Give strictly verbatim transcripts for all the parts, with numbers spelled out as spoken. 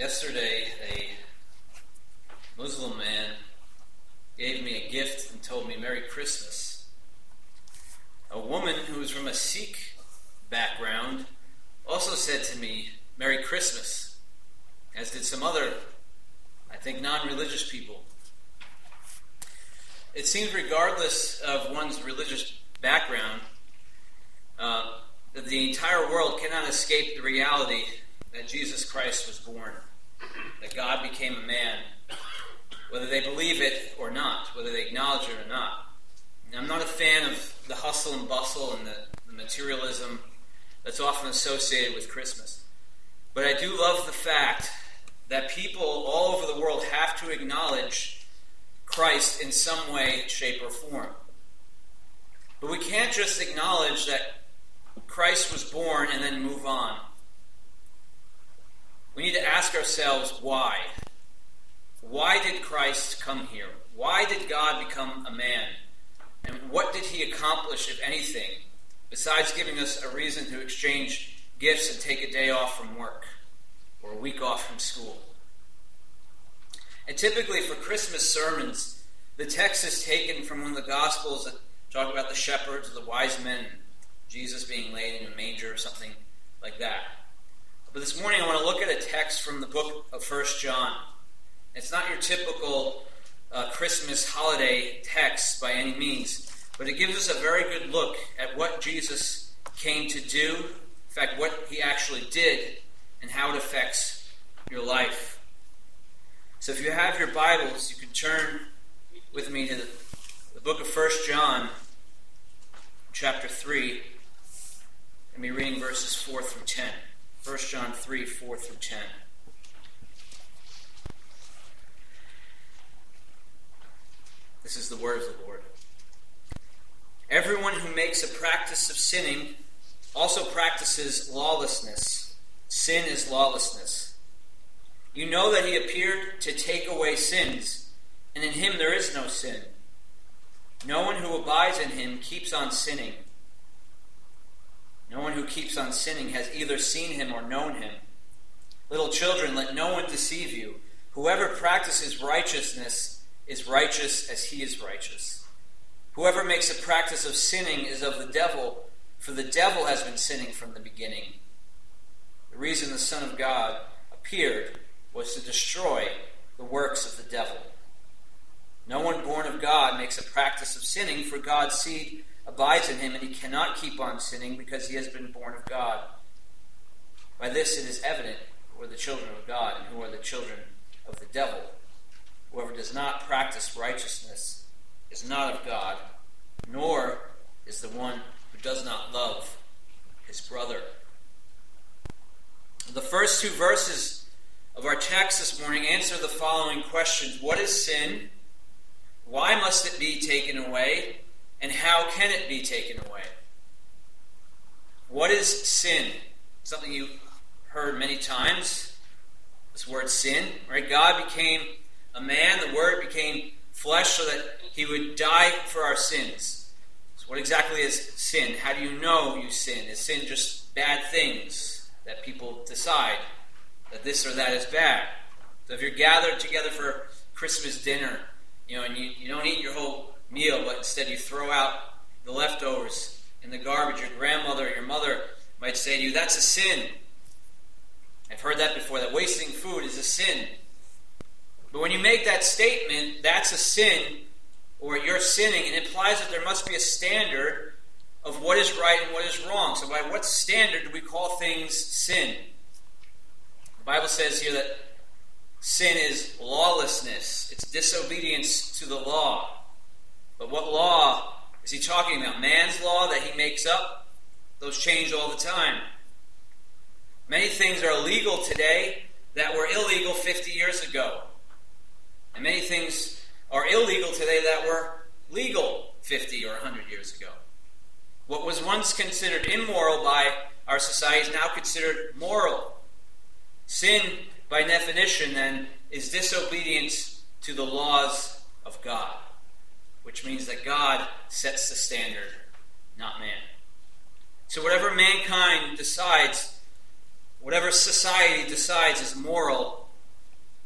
Yesterday, a Muslim man gave me a gift and told me Merry Christmas. A woman who was from a Sikh background also said to me Merry Christmas, as did some other, I think, non-religious people. It seems regardless of one's religious background, uh, that the entire world cannot escape the reality that Jesus Christ was born, that God became a man, whether they believe it or not, whether they acknowledge it or not. And I'm not a fan of the hustle and bustle and the, the materialism that's often associated with Christmas. But I do love the fact that people all over the world have to acknowledge Christ in some way, shape, or form. But we can't just acknowledge that Christ was born and then move on. We need to ask ourselves why. Why did Christ come here? Why did God become a man? And what did he accomplish, if anything, besides giving us a reason to exchange gifts and take a day off from work or a week off from school? And typically for Christmas sermons, the text is taken from one of the Gospels that talk about the shepherds or the wise men, Jesus being laid in a manger or something like that. But this morning I want to look at a text from the book of First John. It's not your typical uh, Christmas holiday text by any means, but it gives us a very good look at what Jesus came to do, in fact, what he actually did, and how it affects your life. So if you have your Bibles, you can turn with me to the, the book of First John, chapter three, and be reading verses four through ten. First John three, four through ten. This is the word of the Lord. Everyone who makes a practice of sinning also practices lawlessness. Sin is lawlessness. You know that he appeared to take away sins, and in him there is no sin. No one who abides in him keeps on sinning. No one who keeps on sinning has either seen him or known him. Little children, let no one deceive you. Whoever practices righteousness is righteous as he is righteous. Whoever makes a practice of sinning is of the devil, for the devil has been sinning from the beginning. The reason the Son of God appeared was to destroy the works of the devil. No one born of God makes a practice of sinning, for God's seed abides in him, and he cannot keep on sinning because he has been born of God. By this it is evident who are the children of God and who are the children of the devil. Whoever does not practice righteousness is not of God, nor is the one who does not love his brother. The first two verses of our text this morning answer the following questions. What is sin? Why must it be taken away? And how can it be taken away? What is sin? Something you've heard many times. This word sin, right? God became a man. The Word became flesh so that he would die for our sins. So what exactly is sin? How do you know you sin? Is sin just bad things that people decide that this or that is bad? So if you're gathered together for Christmas dinner, you know, and you, you don't eat your whole meal, but instead you throw out the leftovers in the garbage, your grandmother or your mother might say to you, that's a sin. I've heard that before, that wasting food is a sin. But when you make that statement, that's a sin, or you're sinning, it implies that there must be a standard of what is right and what is wrong. So by what standard do we call things sin? The Bible says here that sin is lawlessness. It's disobedience to the law. But what law is he talking about? Man's law that he makes up? Those change all the time. Many things are illegal today that were illegal fifty years ago. And many things are illegal today that were legal fifty or one hundred years ago. What was once considered immoral by our society is now considered moral. Sin, by definition, then, is disobedience to the laws of God, which means that God sets the standard, not man. So whatever mankind decides, whatever society decides is moral,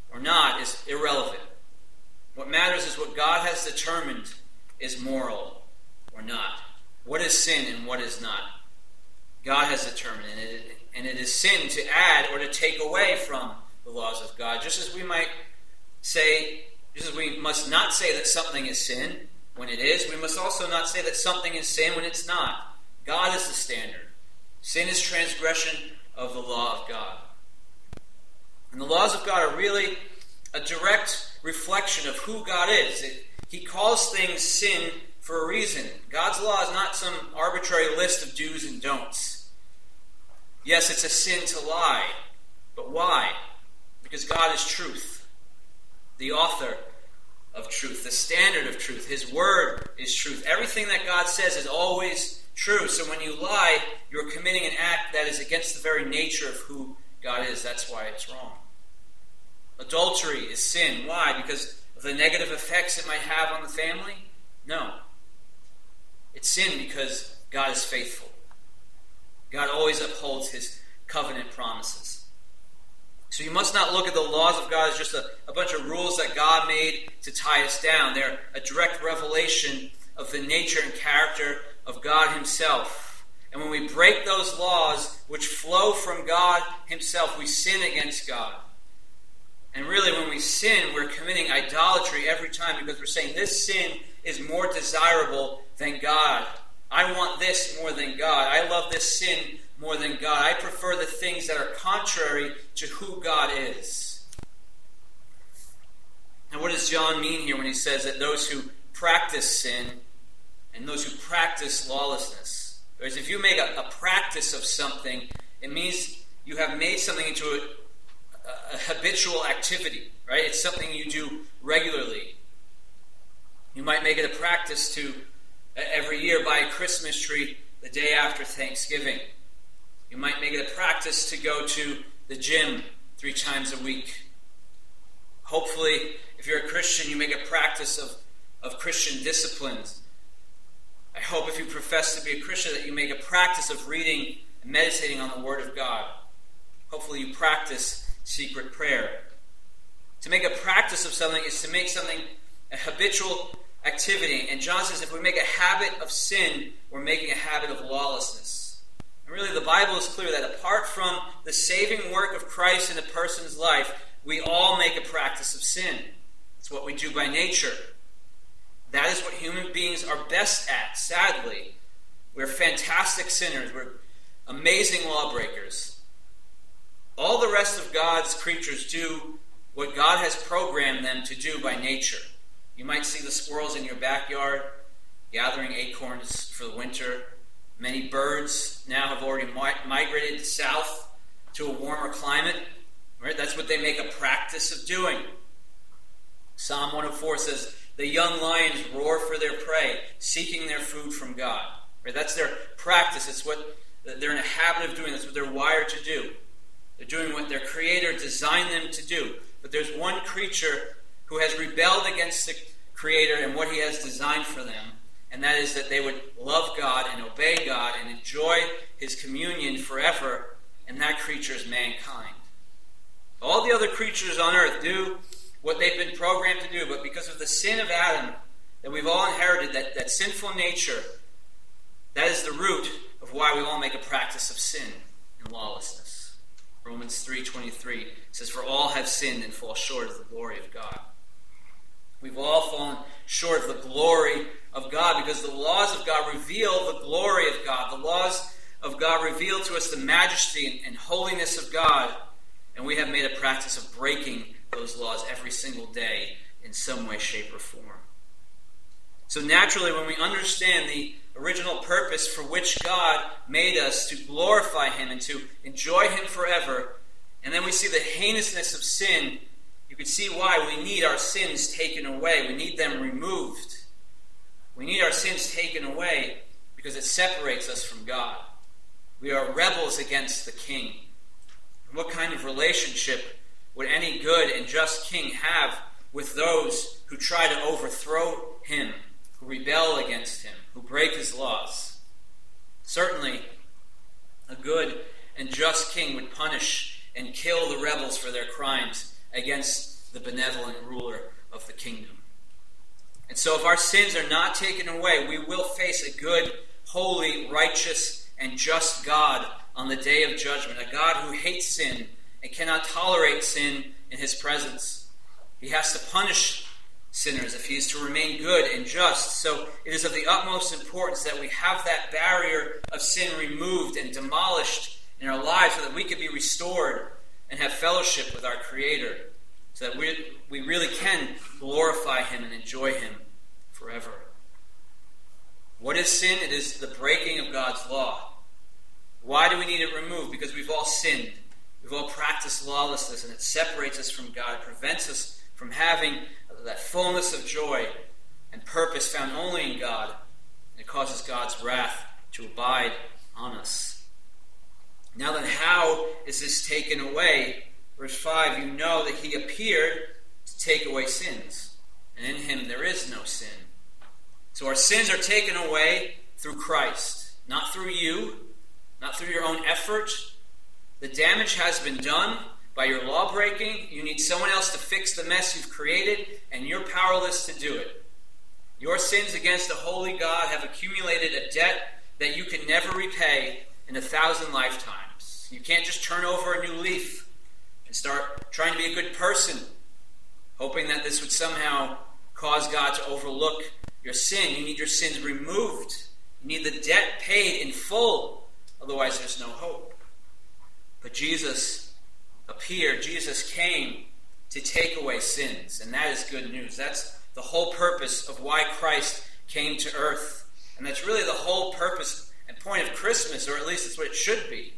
or not is irrelevant. What matters is what God has determined is moral or not. What is sin and what is not? God has determined, and it, and it is sin to add or to take away from the laws of God. Just as we might say, just as we must not say that something is sin when it is, we must also not say that something is sin when it's not. God is the standard. Sin is transgression of the law of God. And the laws of God are really a direct reflection of who God is. It, he calls things sin for a reason. God's law is not some arbitrary list of do's and don'ts. Yes, it's a sin to lie. But why? Because God is truth. The author of truth. The standard of truth. His word is truth. Everything that God says is always true. So when you lie, you're committing an act that is against the very nature of who God is. That's why it's wrong. Adultery is sin. Why? Because of the negative effects it might have on the family? No. It's sin because God is faithful. God always upholds his covenant promises. So you must not look at the laws of God as just a, a bunch of rules that God made to tie us down. They're a direct revelation of the nature and character of God himself. And when we break those laws which flow from God himself, we sin against God. And really, when we sin, we're committing idolatry every time because we're saying this sin is more desirable than God. I want this more than God. I love this sin more than God. I prefer the things that are contrary to who God is. Now, what does John mean here when he says that those who practice sin and those who practice lawlessness? Whereas if you make a, a practice of something, it means you have made something into a a habitual activity, right? It's something you do regularly. You might make it a practice to, uh, every year, buy a Christmas tree the day after Thanksgiving. You might make it a practice to go to the gym three times a week. Hopefully, if you're a Christian, you make a practice of, of Christian disciplines. I hope if you profess to be a Christian that you make a practice of reading and meditating on the Word of God. Hopefully you practice secret prayer. To make a practice of something is to make something a habitual activity. And John says if we make a habit of sin, we're making a habit of lawlessness. And really the Bible is clear that apart from the saving work of Christ in a person's life, we all make a practice of sin. It's what we do by nature. That is what human beings are best at, sadly. We're fantastic sinners. We're amazing lawbreakers. All the rest of God's creatures do what God has programmed them to do by nature. You might see the squirrels in your backyard gathering acorns for the winter. Many birds now have already mi- migrated south to a warmer climate. Right? That's what they make a practice of doing. Psalm one oh four says, the young lions roar for their prey, seeking their food from God. Right? That's their practice. It's what they're in a habit of doing. That's what they're wired to do. They're doing what their Creator designed them to do. But there's one creature who has rebelled against the Creator and what He has designed for them, and that is that they would love God and obey God and enjoy His communion forever, and that creature is mankind. All the other creatures on earth do what they've been programmed to do, but because of the sin of Adam that we've all inherited, that, that sinful nature, that is the root of why we all make a practice of sin and lawlessness. Romans three twenty-three says, for all have sinned and fall short of the glory of God. We've all fallen short of the glory of God because the laws of God reveal the glory of God. The laws of God reveal to us the majesty and, and holiness of God, and we have made a practice of breaking those laws every single day in some way, shape, or form. So naturally, when we understand the original purpose for which God made us, to glorify Him and to enjoy Him forever, and then we see the heinousness of sin, you can see why we need our sins taken away. We need them removed. We need our sins taken away because it separates us from God. We are rebels against the King. And what kind of relationship would any good and just king have with those who try to overthrow him, who rebel against him, who break his laws? Certainly, a good and just king would punish and kill the rebels for their crimes against the benevolent ruler of the kingdom. And so if our sins are not taken away, we will face a good, holy, righteous, and just God on the day of judgment, a God who hates sin and cannot tolerate sin in his presence. He has to punish sinners if he is to remain good and just. So it is of the utmost importance that we have that barrier of sin removed and demolished in our lives so that we can be restored and have fellowship with our Creator, so that we, we really can glorify him and enjoy him forever. What is sin? It is the breaking of God's law. Why do we need it removed? Because we've all sinned. We've all practiced lawlessness, and it separates us from God. It prevents us from having that fullness of joy and purpose found only in God. And it causes God's wrath to abide on us. Now then, how is this taken away? Verse five, you know that he appeared to take away sins, and in him there is no sin. So our sins are taken away through Christ, not through you, not through your own effort. The damage has been done by your law breaking. You need someone else to fix the mess you've created, and you're powerless to do it. Your sins against a holy God have accumulated a debt that you can never repay in a thousand lifetimes. You can't just turn over a new leaf and start trying to be a good person, hoping that this would somehow cause God to overlook your sin. You need your sins removed. You need the debt paid in full. Otherwise, there's no hope. But Jesus appeared. Jesus came to take away sins. And that is good news. That's the whole purpose of why Christ came to earth. And that's really the whole purpose and point of Christmas, or at least it's what it should be.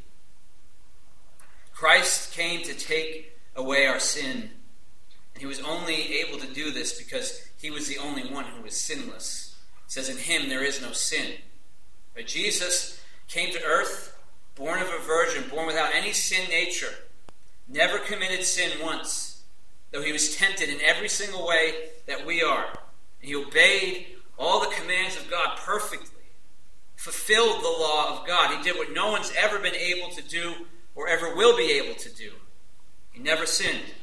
Christ came to take away our sin. And he was only able to do this because he was the only one who was sinless. It says in him there is no sin. But Jesus came to earth, born of a virgin, born without any sin nature, never committed sin once, though he was tempted in every single way that we are. And he obeyed all the commands of God perfectly, fulfilled the law of God. He did what no one's ever been able to do or ever will be able to do. He never sinned.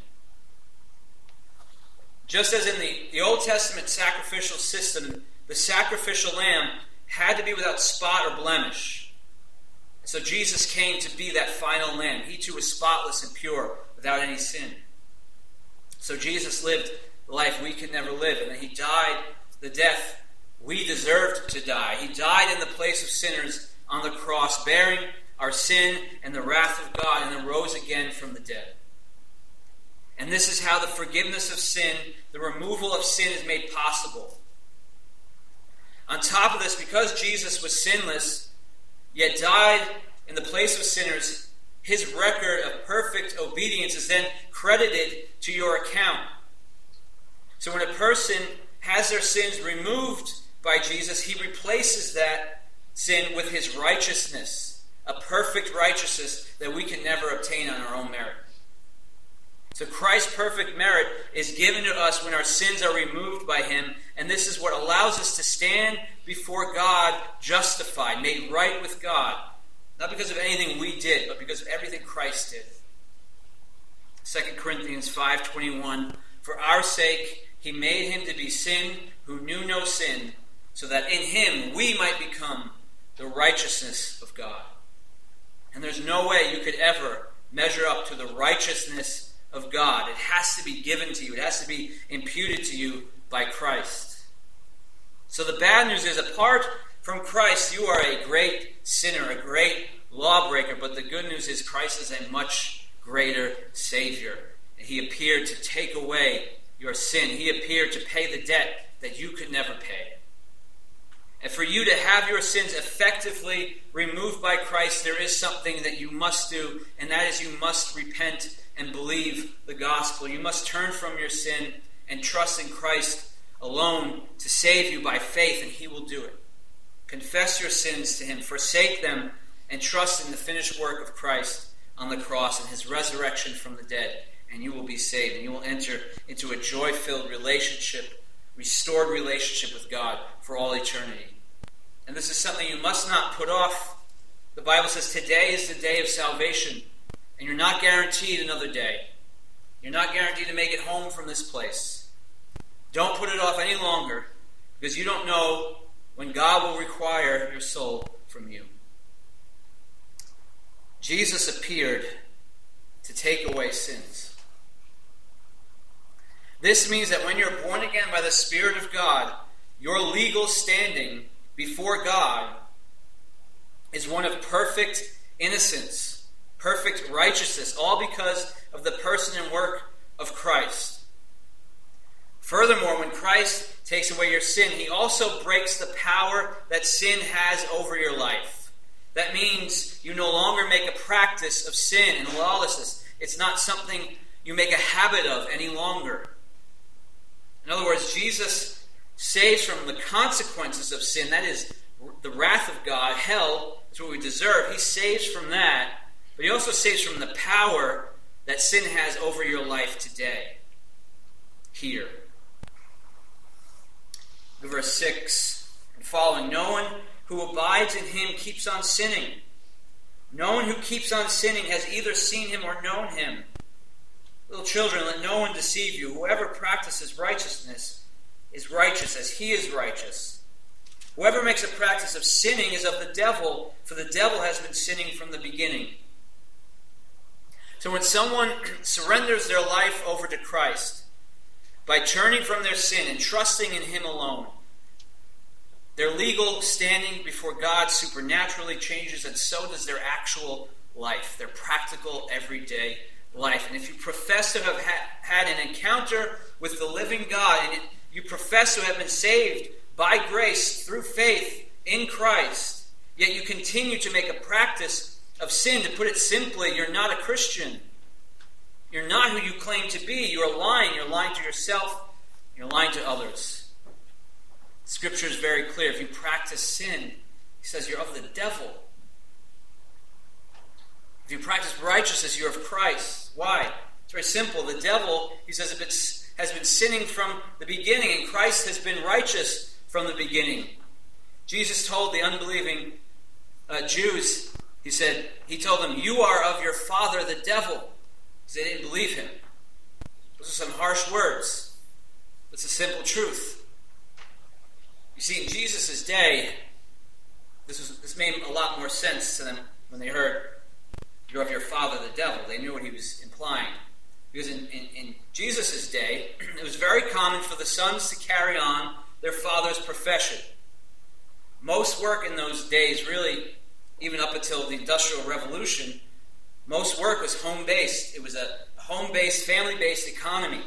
Just as in the, the Old Testament sacrificial system, the sacrificial lamb had to be without spot or blemish. So Jesus came to be that final lamb. He too was spotless and pure, without any sin. So Jesus lived the life we could never live, and then he died the death we deserved to die. He died in the place of sinners on the cross, bearing our sin and the wrath of God, and then rose again from the dead. And this is how the forgiveness of sin, the removal of sin, is made possible. On top of this, because Jesus was sinless, yet died in the place of sinners, his record of perfect obedience is then credited to your account. So when a person has their sins removed by Jesus, he replaces that sin with his righteousness, a perfect righteousness that we can never obtain on our own merit. So Christ's perfect merit is given to us when our sins are removed by him, and this is what allows us to stand before God justified, made right with God, not because of anything we did, but because of everything Christ did. Second Corinthians five twenty-one, for our sake he made him to be sin who knew no sin, so that in him we might become the righteousness of God. And there's no way you could ever measure up to the righteousness of God. It has to be given to you. It has to be imputed to you by Christ. So the bad news is, apart from Christ, you are a great sinner, a great lawbreaker. But the good news is Christ is a much greater Savior. And he appeared to take away your sin. He appeared to pay the debt that you could never pay. And for you to have your sins effectively removed by Christ, there is something that you must do, and that is you must repent and believe the gospel. You must turn from your sin and trust in Christ alone to save you by faith, and he will do it. Confess your sins to him, forsake them, and trust in the finished work of Christ on the cross and his resurrection from the dead, and you will be saved, and you will enter into a joy-filled relationship, restored relationship with God for all eternity. And this is something you must not put off. The Bible says today is the day of salvation, and you're not guaranteed another day. You're not guaranteed to make it home from this place. Don't put it off any longer, because you don't know when God will require your soul from you. Jesus appeared to take away sins. This means that when you're born again by the Spirit of God, your legal standing before God is one of perfect innocence, perfect righteousness, all because of the person and work of Christ. Furthermore, when Christ takes away your sin, he also breaks the power that sin has over your life. That means you no longer make a practice of sin and lawlessness. It's not something you make a habit of any longer. In other words, Jesus saves from the consequences of sin. That is, the wrath of God, hell, is what we deserve. He saves from that, but he also saves from the power that sin has over your life today, here. Verse six and following, no one who abides in him keeps on sinning. No one who keeps on sinning has either seen him or known him. Little children, let no one deceive you. Whoever practices righteousness is righteous as he is righteous. Whoever makes a practice of sinning is of the devil, for the devil has been sinning from the beginning. So when someone surrenders their life over to Christ, by turning from their sin and trusting in him alone, their legal standing before God supernaturally changes, and so does their actual life, their practical, everyday life. And if you profess to have ha- had an encounter with the living God, and you profess to have been saved by grace through faith in Christ, yet you continue to make a practice of sin, to put it simply, you're not a Christian. You're not who you claim to be. You're lying. You're lying to yourself. You're lying to others. Scripture is very clear. If you practice sin, he says you're of the devil. If you practice righteousness, you're of Christ. Why? It's very simple. The devil, he says, has been sinning from the beginning, and Christ has been righteous from the beginning. Jesus told the unbelieving uh, Jews, he said, he told them, you are of your father, the devil. Because they didn't believe him. Those are some harsh words. It's a simple truth. You see, in Jesus' day, this was this made a lot more sense to them when they heard, you're of your father, the devil. They knew what he was implying. Because in, in, in Jesus' day, it was very common for the sons to carry on their father's profession. Most work in those days, really, even up until the Industrial Revolution, most work was home-based. It was a home-based, family-based economy.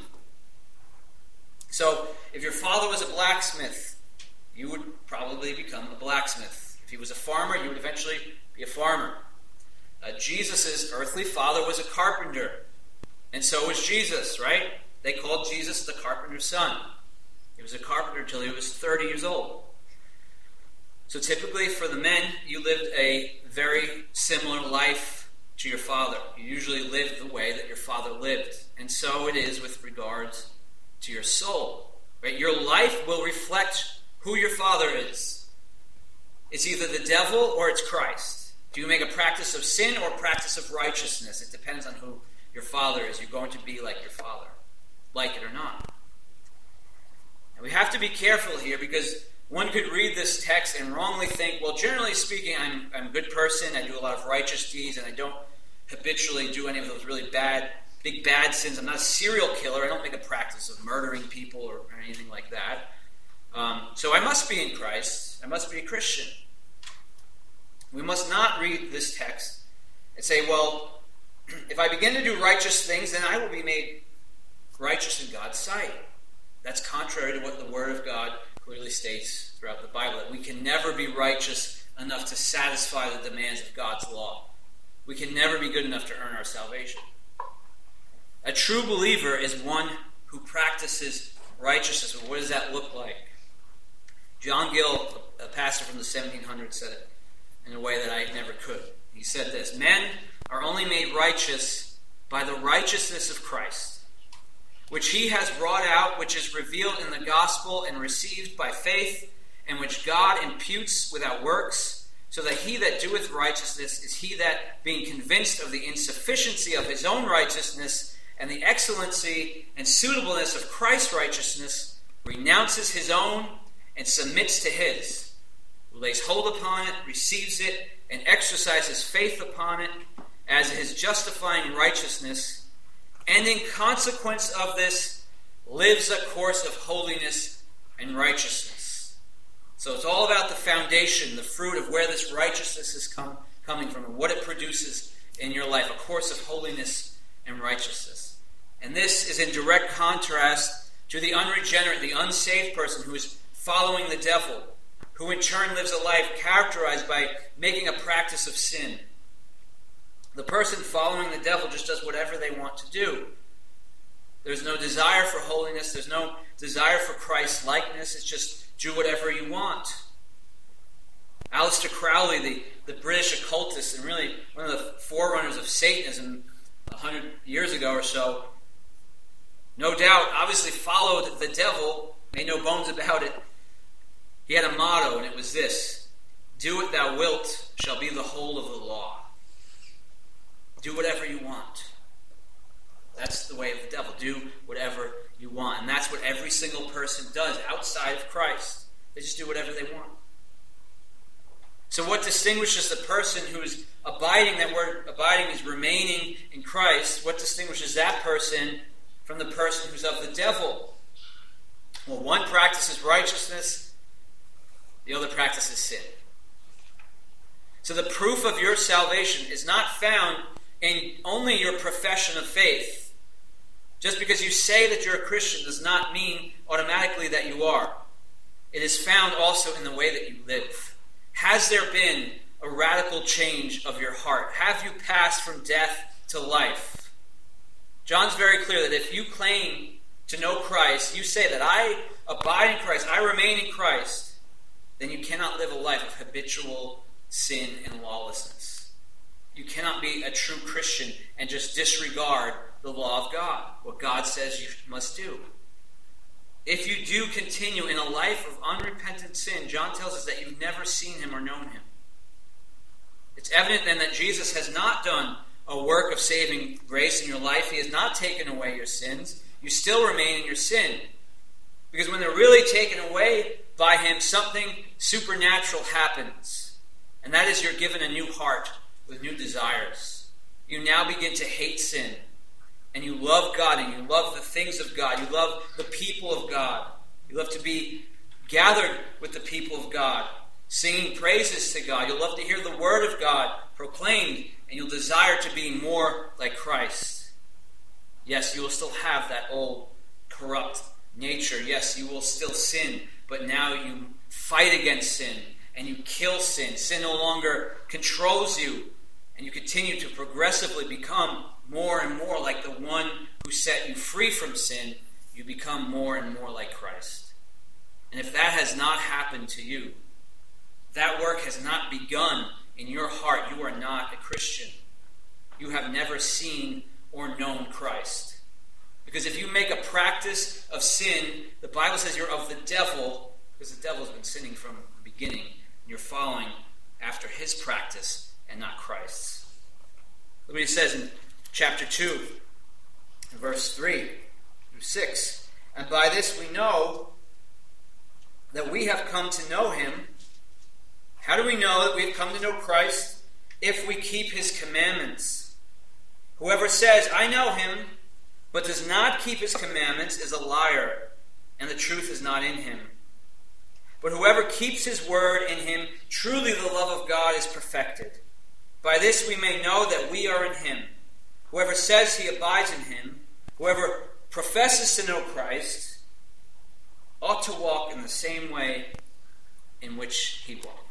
So, if your father was a blacksmith, you would probably become a blacksmith. If he was a farmer, you would eventually be a farmer. Uh, Jesus' earthly father was a carpenter. And so was Jesus, right? They called Jesus the carpenter's son. He was a carpenter until he was thirty years old. So typically for the men, you lived a very similar life to your father. You usually lived the way that your father lived. And so it is with regards to your soul. Right? Your life will reflect who your father is. It's either the devil or it's Christ. Do you make a practice of sin or a practice of righteousness? It depends on who your father is. You're going to be like your father, like it or not. And we have to be careful here, because one could read this text and wrongly think, well, generally speaking, I'm, I'm a good person, I do a lot of righteous deeds, and I don't habitually do any of those really bad, big bad sins. I'm not a serial killer. I don't make a practice of murdering people or, or anything like that. Um, so I must be in Christ. I must be a Christian. We must not read this text and say, well, if I begin to do righteous things, then I will be made righteous in God's sight. That's contrary to what the Word of God clearly states throughout the Bible, that we can never be righteous enough to satisfy the demands of God's law. We can never be good enough to earn our salvation. A true believer is one who practices righteousness. What does that look like? John Gill, a pastor from the seventeen hundreds, said it in a way that I never could. He said this: men are only made righteous by the righteousness of Christ, which he has wrought out, which is revealed in the gospel and received by faith, and which God imputes without works, so that he that doeth righteousness is he that, being convinced of the insufficiency of his own righteousness, and the excellency and suitableness of Christ's righteousness, renounces his own and submits to his, who lays hold upon it, receives it, and exercises faith upon it as his justifying righteousness, and in consequence of this lives a course of holiness and righteousness. So it's all about the foundation, the fruit of where this righteousness is come, coming from, and what it produces in your life, a course of holiness and righteousness. And this is in direct contrast to the unregenerate, the unsaved person who is following the devil, who in turn lives a life characterized by making a practice of sin. The person following the devil just does whatever they want to do. There's no desire for holiness. There's no desire for Christ's likeness. It's just do whatever you want. Aleister Crowley, the, the British occultist, and really one of the forerunners of Satanism a hundred years ago or so, no doubt, obviously followed the devil, made no bones about it. He had a motto, and it was this: do what thou wilt shall be the whole of the law. Do whatever you want. That's the way of the devil. Do whatever you want. And that's what every single person does outside of Christ. They just do whatever they want. So what distinguishes the person who is abiding, that word abiding is remaining in Christ, what distinguishes that person from the person who's of the devil? Well, one practices righteousness, the other practices sin. So the proof of your salvation is not found in only your profession of faith. Just because you say that you're a Christian does not mean automatically that you are. It is found also in the way that you live. Has there been a radical change of your heart? Have you passed from death to life? John's very clear that if you claim to know Christ, you say that I abide in Christ, I remain in Christ, then you cannot live a life of habitual sin and lawlessness. You cannot be a true Christian and just disregard the law of God, what God says you must do. If you do continue in a life of unrepentant sin, John tells us that you've never seen him or known him. It's evident then that Jesus has not done a work of saving grace in your life. He has not taken away your sins. You still remain in your sin. Because when they're really taken away by him, something supernatural happens. And that is you're given a new heart with new desires. You now begin to hate sin. And you love God, and you love the things of God. You love the people of God. You love to be gathered with the people of God, singing praises to God. You'll love to hear the word of God proclaimed, and you'll desire to be more like Christ. Yes, you will still have that old corrupt nature. Yes, you will still sin, but now you fight against sin, and you kill sin. Sin no longer controls you, and you continue to progressively become more and more like the one who set you free from sin. You become more and more like Christ. And if that has not happened to you, that work has not begun in your heart, you are not a Christian. You have never seen or known Christ. Because if you make a practice of sin, the Bible says you're of the devil, because the devil's been sinning from the beginning, and you're following after his practice and not Christ's. Look what he says in chapter two, verse three through six. And by this we know that we have come to know him. How do we know that we have come to know Christ? If we keep his commandments. Whoever says, I know him, but does not keep his commandments is a liar, and the truth is not in him. But whoever keeps his word in him, truly the love of God is perfected. By this we may know that we are in him. Whoever says he abides in him, whoever professes to know Christ, ought to walk in the same way in which he walked.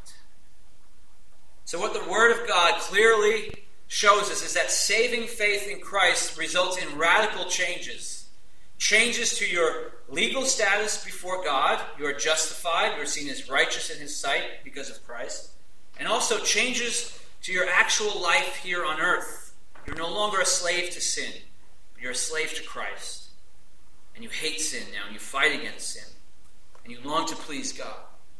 So what the Word of God clearly shows us is that saving faith in Christ results in radical changes. Changes to your legal status before God. You are justified. You are seen as righteous in his sight because of Christ. And also changes to your actual life here on earth. You're no longer a slave to sin, but you're a slave to Christ. And you hate sin now, and you fight against sin. And you long to please God.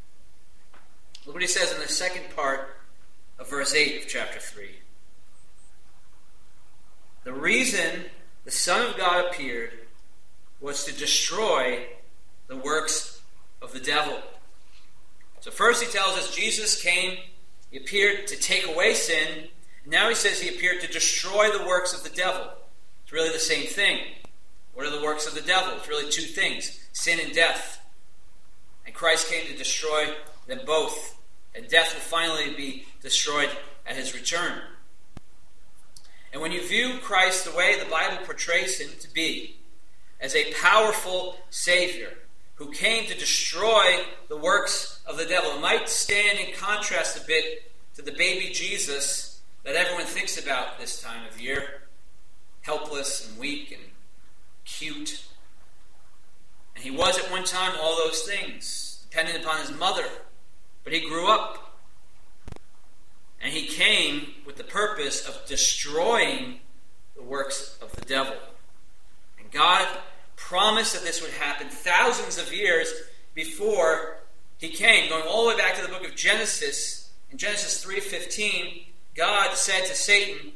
Look what he says in the second part of verse eight of chapter three. The reason the Son of God appeared was to destroy the works of the devil. So first he tells us Jesus came, he appeared to take away sin. Now he says he appeared to destroy the works of the devil. It's really the same thing. What are the works of the devil? It's really two things: sin and death. And Christ came to destroy them both. And death will finally be destroyed at his return. And when you view Christ the way the Bible portrays him to be, as a powerful Savior who came to destroy the works of the devil, it might stand in contrast a bit to the baby Jesus that everyone thinks about this time of year, helpless and weak and cute. And he was at one time all those things, dependent upon his mother. But he grew up. And he came with the purpose of destroying the works of the devil. And God promised that this would happen thousands of years before he came. Going all the way back to the book of Genesis, in Genesis three fifteen, God said to Satan,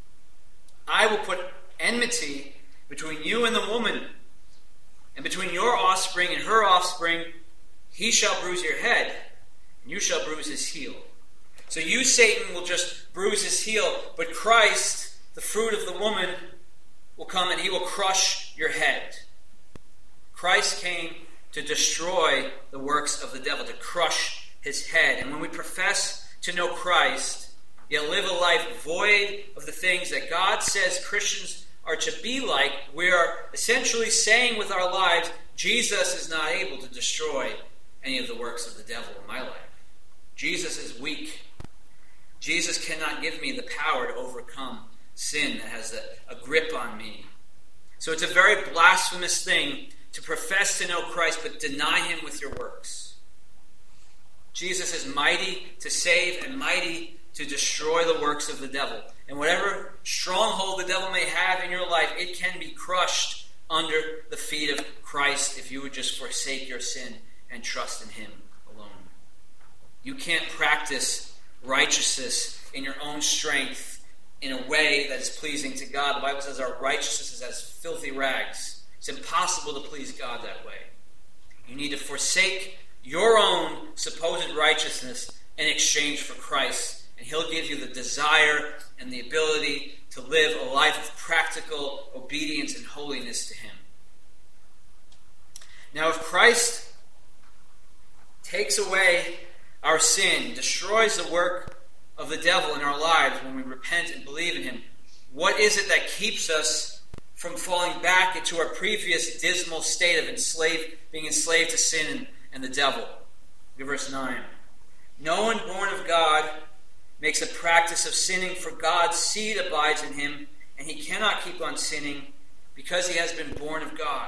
"I will put enmity between you and the woman, and between your offspring and her offspring. He shall bruise your head, and you shall bruise his heel." So you, Satan, will just bruise his heel, but Christ, the fruit of the woman, will come and he will crush your head. Christ came to destroy the works of the devil, to crush his head. And when we profess to know Christ, yet live a life void of the things that God says Christians are to be like, we are essentially saying with our lives, Jesus is not able to destroy any of the works of the devil in my life. Jesus is weak. Jesus cannot give me the power to overcome sin that has a, a grip on me. So it's a very blasphemous thing to profess to know Christ but deny him with your works. Jesus is mighty to save and mighty to destroy the works of the devil. And whatever stronghold the devil may have in your life, it can be crushed under the feet of Christ if you would just forsake your sin and trust in him alone. You can't practice righteousness in your own strength in a way that is pleasing to God. The Bible says our righteousness is as filthy rags. It's impossible to please God that way. You need to forsake your own supposed righteousness in exchange for Christ, and he'll give you the desire and the ability to live a life of practical obedience and holiness to him. Now, if Christ takes away our sin, destroys the work of the devil in our lives when we repent and believe in him, what is it that keeps us from falling back into our previous dismal state of enslaved, being enslaved to sin and, and the devil? Look at verse nine. No one born of God makes a practice of sinning, for God's seed abides in him, and he cannot keep on sinning because he has been born of God.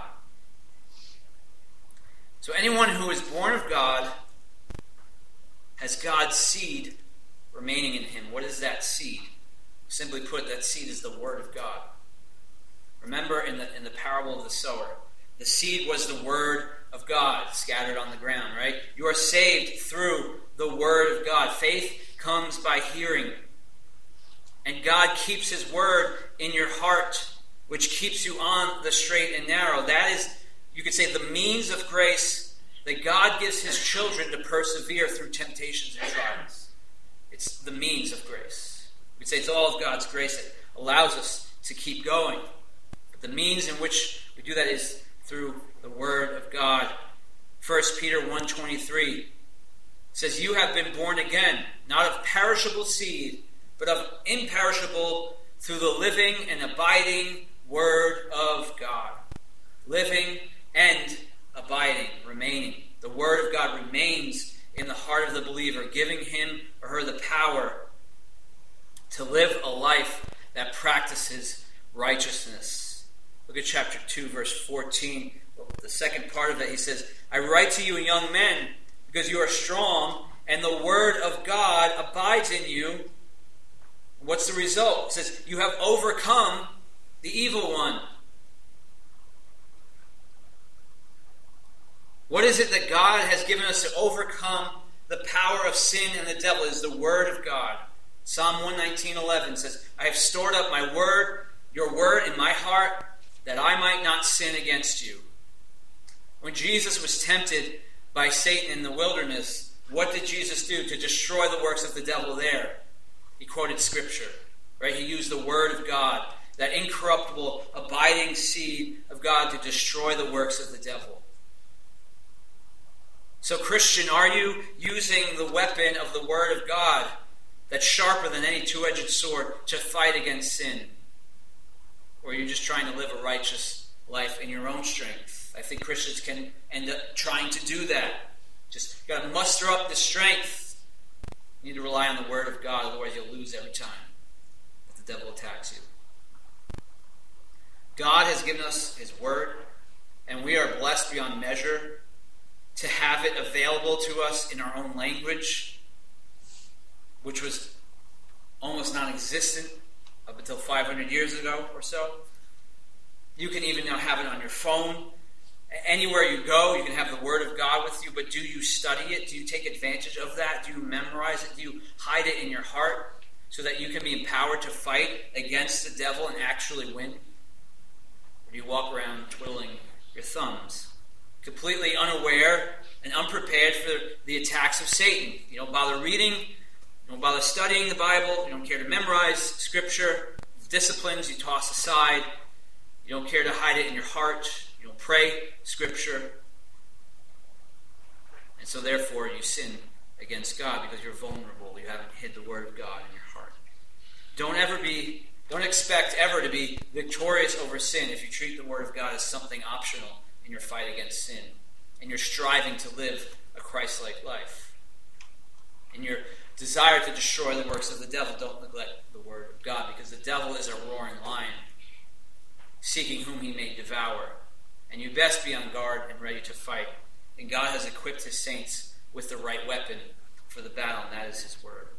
So anyone who is born of God has God's seed remaining in him. What is that seed? Simply put, that seed is the Word of God. Remember in the in the parable of the sower, the seed was the Word of God scattered on the ground, right? You are saved through the Word of God. Faith comes by hearing. And God keeps his Word in your heart, which keeps you on the straight and narrow. That is, you could say, the means of grace that God gives his children to persevere through temptations and trials. It's the means of grace. We'd say it's all of God's grace that allows us to keep going. But the means in which we do that is through the Word of God. First Peter one twenty-three says, "You have been born again, not of perishable seed, but of imperishable, through the living and abiding Word of God." Living and abiding, remaining. The Word of God remains in the heart of the believer, giving him or her the power to live a life that practices righteousness. Look at chapter two, verse fourteen. The second part of it, he says, "I write to you, young men, because you are strong, and the Word of God abides in you." What's the result? It says, "You have overcome the evil one." What is it that God has given us to overcome the power of sin and the devil? Is the Word of God. Psalm one nineteen eleven says, "I have stored up my word, your word in my heart, that I might not sin against you. When Jesus was tempted by Satan in the wilderness, what did Jesus do to destroy the works of the devil there? He quoted Scripture, right? He used the Word of God, that incorruptible, abiding seed of God, to destroy the works of the devil. So, Christian, are you using the weapon of the Word of God that's sharper than any two-edged sword to fight against sin? Or are you just trying to live a righteous life in your own strength? I think Christians can end up trying to do that. Just got to muster up the strength. You need to rely on the Word of God, otherwise you'll lose every time that the devil attacks you. God has given us His Word, and we are blessed beyond measure to have it available to us in our own language, which was almost non-existent up until five hundred years ago or so. You can even now have it on your phone. Anywhere you go, you can have the Word of God with you, but do you study it? Do you take advantage of that? Do you memorize it? Do you hide it in your heart so that you can be empowered to fight against the devil and actually win? Or do you walk around twiddling your thumbs, completely unaware and unprepared for the attacks of Satan? You don't bother reading, you don't bother studying the Bible, you don't care to memorize Scripture, the disciplines you toss aside, you don't care to hide it in your heart, you don't pray Scripture, and so therefore you sin against God because you're vulnerable. You haven't hid the Word of God in your heart. Don't ever be, don't expect ever to be victorious over sin if you treat the Word of God as something optional in your fight against sin, and you're striving to live a Christ-like life. In your desire to destroy the works of the devil, don't neglect the Word of God, because the devil is a roaring lion, seeking whom he may devour. And you best be on guard and ready to fight. And God has equipped His saints with the right weapon for the battle, and that is His Word.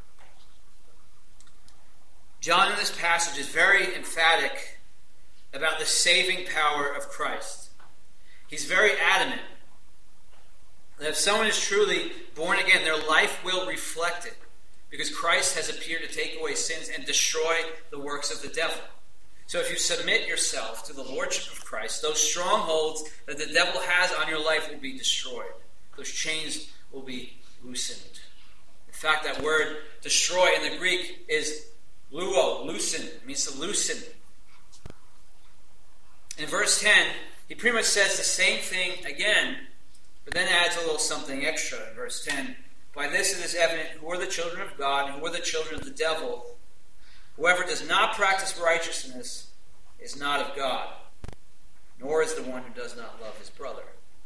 John in this passage is very emphatic about the saving power of Christ. He's very adamant that if someone is truly born again, their life will reflect it, because Christ has appeared to take away sins and destroy the works of the devil. So if you submit yourself to the Lordship of Christ, those strongholds that the devil has on your life will be destroyed. Those chains will be loosened. In fact, that word destroy in the Greek is luo, loosen. It means to loosen. In verse ten, he pretty much says the same thing again, but then adds a little something extra in verse ten. By this it is evident who are the children of God and who are the children of the devil. Whoever does not practice righteousness is not of God, nor is the one who does not love his brother.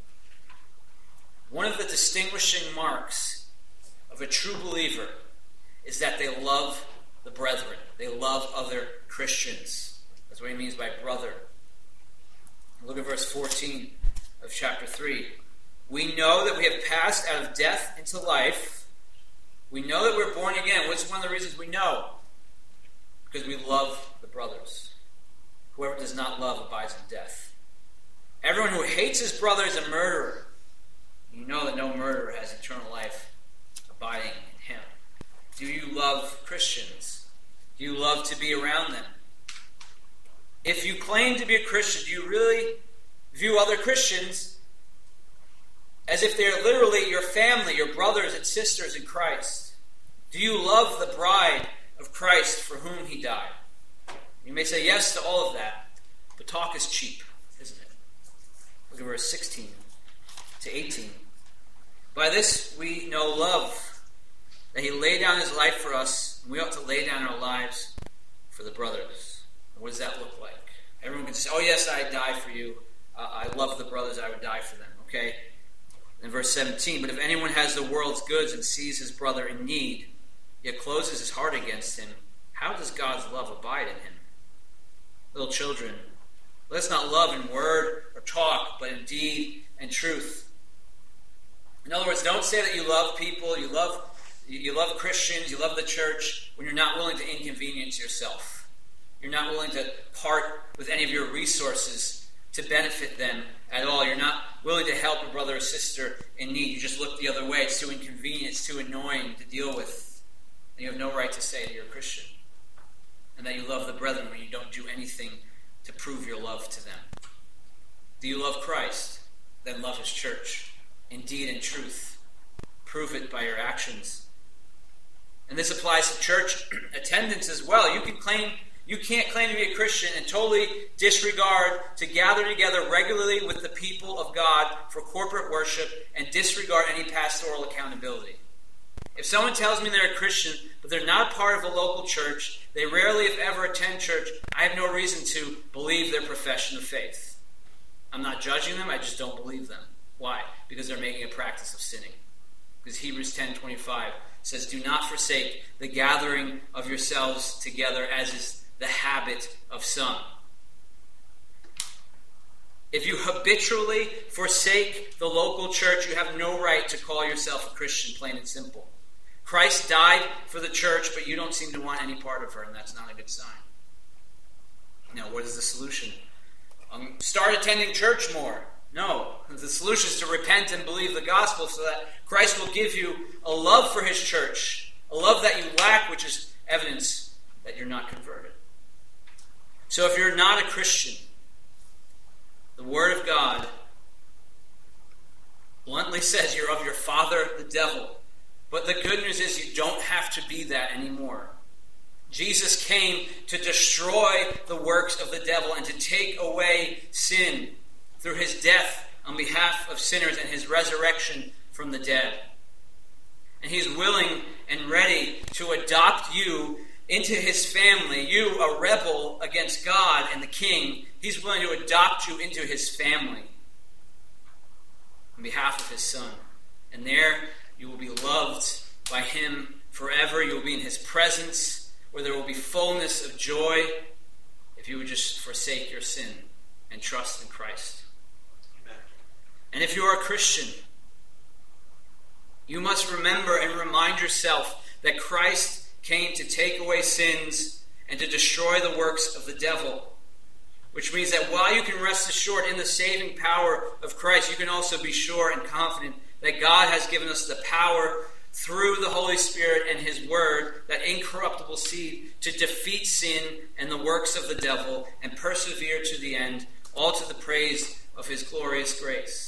One of the distinguishing marks of a true believer is that they love the brethren. They love other Christians. That's what he means by brother. Look at verse fourteen of chapter three. We know that we have passed out of death into life. We know that we're born again. What's one of the reasons we know? Because we love the brothers. Whoever does not love abides in death. Everyone who hates his brother is a murderer. You know that no murderer has eternal life abiding in him. Do you love Christians? Do you love to be around them? If you claim to be a Christian, do you really view other Christians as if they're literally your family, your brothers and sisters in Christ? Do you love the bride of Christ for whom He died? You may say yes to all of that, but talk is cheap, isn't it? Look at verse sixteen to eighteen. By this we know love, that He laid down His life for us, and we ought to lay down our lives for the brothers. And what does that look like? Everyone can say, oh yes, I'd die for you. Uh, I love the brothers, I would die for them. Okay? In verse seventeen, but if anyone has the world's goods and sees his brother in need, yet closes his heart against him, how does God's love abide in him? Little children, let's not love in word or talk, but in deed and truth. In other words, don't say that you love people, you love you love Christians, you love the church, when you're not willing to inconvenience yourself. You're not willing to part with any of your resources to benefit them at all. You're not willing to help a brother or sister in need. You just look the other way. It's too inconvenient, it's too annoying to deal with. And you have no right to say that you're a Christian. and that you love the brethren when you don't do anything to prove your love to them? Do you love Christ? Then love his church, in deed and truth. Prove it by your actions. And this applies to church attendance as well. You can claim you can't claim to be a Christian and totally disregard to gather together regularly with the people of God for corporate worship and disregard any pastoral accountability. If someone tells me they're a Christian, but they're not part of a local church, they rarely, if ever, attend church, I have no reason to believe their profession of faith. I'm not judging them, I just don't believe them. Why? Because they're making a practice of sinning. Because Hebrews ten twenty-five says, do not forsake the gathering of yourselves together, as is the habit of some. If you habitually forsake the local church, you have no right to call yourself a Christian, plain and simple. Christ died for the church, but you don't seem to want any part of her, and that's not a good sign. Now, what is the solution? Um, start attending church more. No. The solution is to repent and believe the gospel so that Christ will give you a love for his church, a love that you lack, which is evidence that you're not converted. So if you're not a Christian, the Word of God bluntly says you're of your father, the devil. But the good news is you don't have to be that anymore. Jesus came to destroy the works of the devil and to take away sin through his death on behalf of sinners and his resurrection from the dead. And he's willing and ready to adopt you into his family. You, a rebel against God and the King, he's willing to adopt you into his family on behalf of his Son. And there you will be loved by him forever. You will be in his presence, where there will be fullness of joy if you would just forsake your sin and trust in Christ. Amen. And if you are a Christian, you must remember and remind yourself that Christ came to take away sins and to destroy the works of the devil. Which means that while you can rest assured in the saving power of Christ, you can also be sure and confident that God has given us the power through the Holy Spirit and his word, that incorruptible seed, to defeat sin and the works of the devil and persevere to the end, all to the praise of his glorious grace.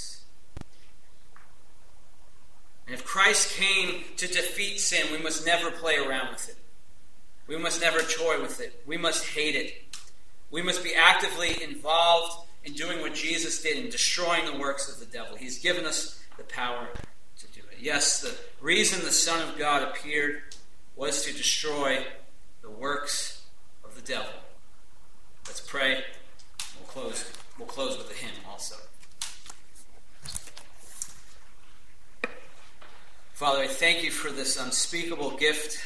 And if Christ came to defeat sin, we must never play around with it. We must never toy with it. We must hate it. We must be actively involved in doing what Jesus did, in destroying the works of the devil. He's given us the power to do it. Yes, the reason the Son of God appeared was to destroy the works of the devil. Let's pray. We'll close, we'll close with a hymn also. Father, I thank you for this unspeakable gift.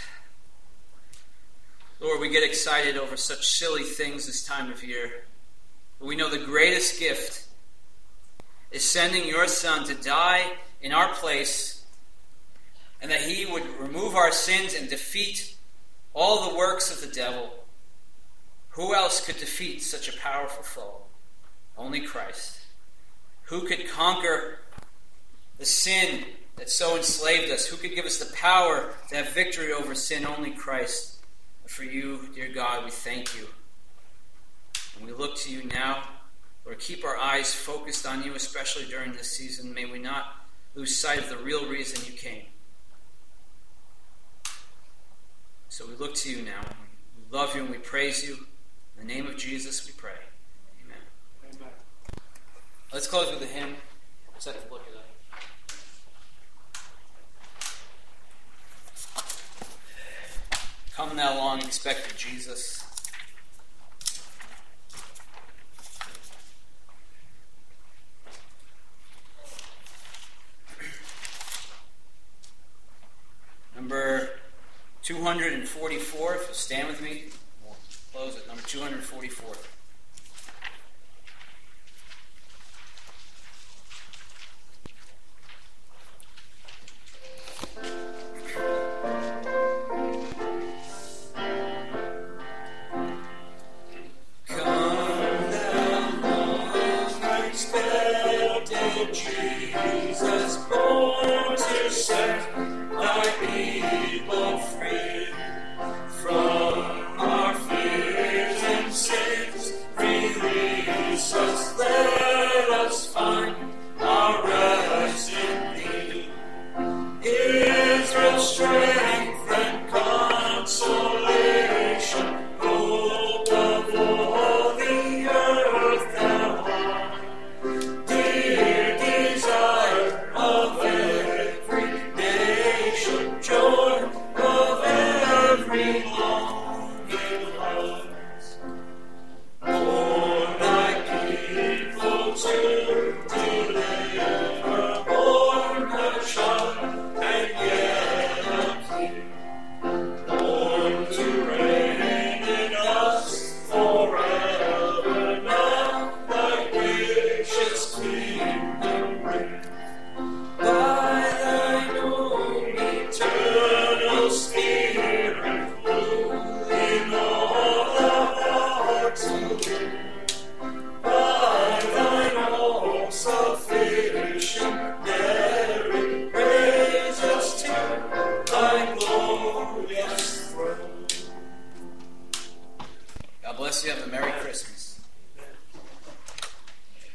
Lord, we get excited over such silly things this time of year. But we know the greatest gift is sending your Son to die in our place, and that he would remove our sins and defeat all the works of the devil. Who else could defeat such a powerful foe? Only Christ. Who could conquer the sin that so enslaved us? Who could give us the power to have victory over sin? Only Christ. And for you, dear God, we thank you. And we look to you now. Lord, keep our eyes focused on you, especially during this season. May we not lose sight of the real reason you came. So we look to you now. We love you and we praise you. In the name of Jesus, we pray. Amen. Amen. Let's close with a hymn. Let's have to look at that. Come thou long expected Jesus. Number two forty-four, if you'll stand with me, we'll close at number two forty-four. Our feet from our fear. Jesus, let us find our rest in thee. Israel's strength and consolation, hope of all the earth thou art, dear desire of every nation, joy of every longing heart. Born thy people to deliver, born a child and yet a king, born to reign in us forever. Now thy gracious kingdom reign. By thine own eternal Spirit, rule in all the hearts of men. By thine all-sufficient merit, raise us to thy glorious throne. God bless you. Have a Merry Christmas.